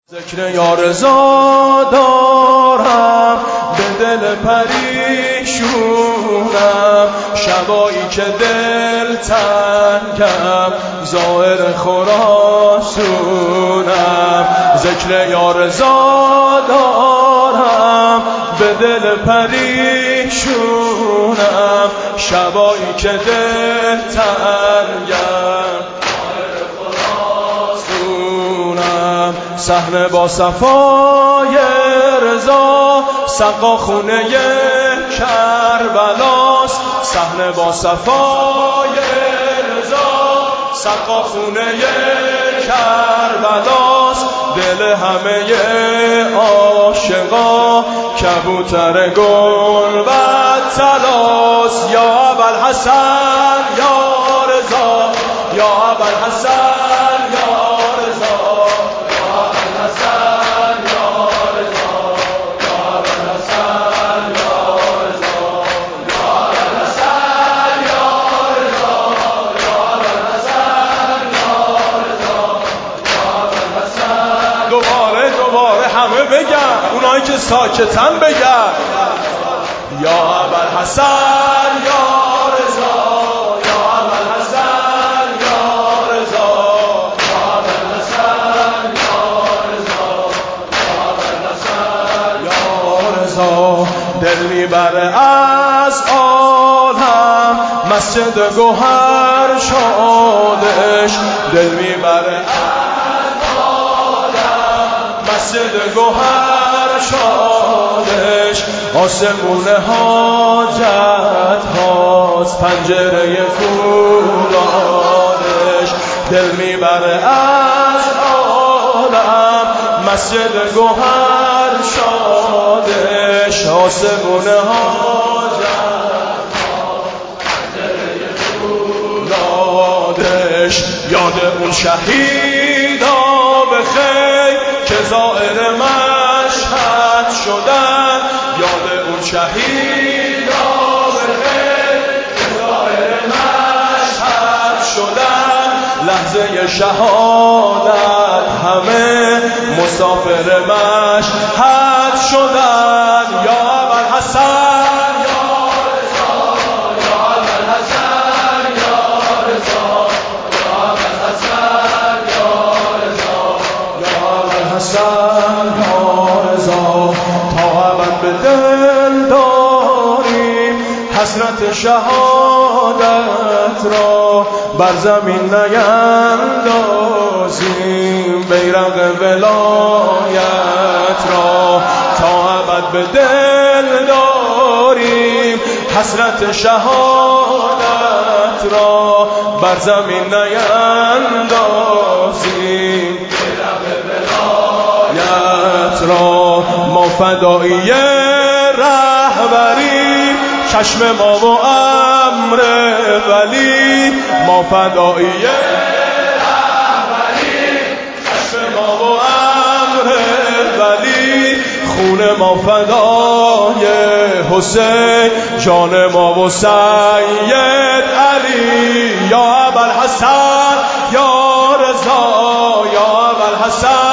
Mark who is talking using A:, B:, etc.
A: ذکر یا رضا دارم به دل پریشونم، شبایی که دل تنگم ظاهر خراسونم. ذکر یا رضا دارم به دل پریشونم، شبایی که دل تنگم صحنه با صفای رضا سقا خونه کربلاست. صحنه با صفای رضا سقا خونه کربلاست. دل همه عاشقا کبوتر گل و طلاست. یا ابوالحسن یا رضا، یا ابوالحسن یا رضا، دوباره همه بگن، اونایی که ساکتن بگن. یا ابوالحسن یا رضا، یا ابوالحسن یا رضا، یا ابوالحسن یا رضا، یا ابوالحسن یا رضا. دل میبره از عالم مسجد گوهر شادش، دل میبره مسجد گوهر شادش. آسمون حاجت هاست پنجره فولادش. دل میبره از عالم مسجد گوهر شادش. آسمون حاجت هاست پنجره فولادش. یاد اون شهیدا بخیر که زائر مشهد شدن، یاد اون شهیدا بخیر که زائر مشهد شدن. لحظه شهادت همه مسافر مشهد شدن. یا ابوالحسن یا رضا، یا ابوالحسن یا رضا، یا ابوالحسن یا رضا، حسن یا رضا. تا ابد به دل داریم حسرت شهادت را، بر زمین نیندازیم بیرق ولایت را. تا ابد به دل داریم حسرت شهادت را، بر زمین نیندازیم را. ما فدایی رهبری چشم ما و امر ولی، ما فدایی رهبری چشم ما و امر ولی. خون ما فدای حسین، جان ما و سید علی. یا ابوالحسن یا رضا، یا ابوالحسن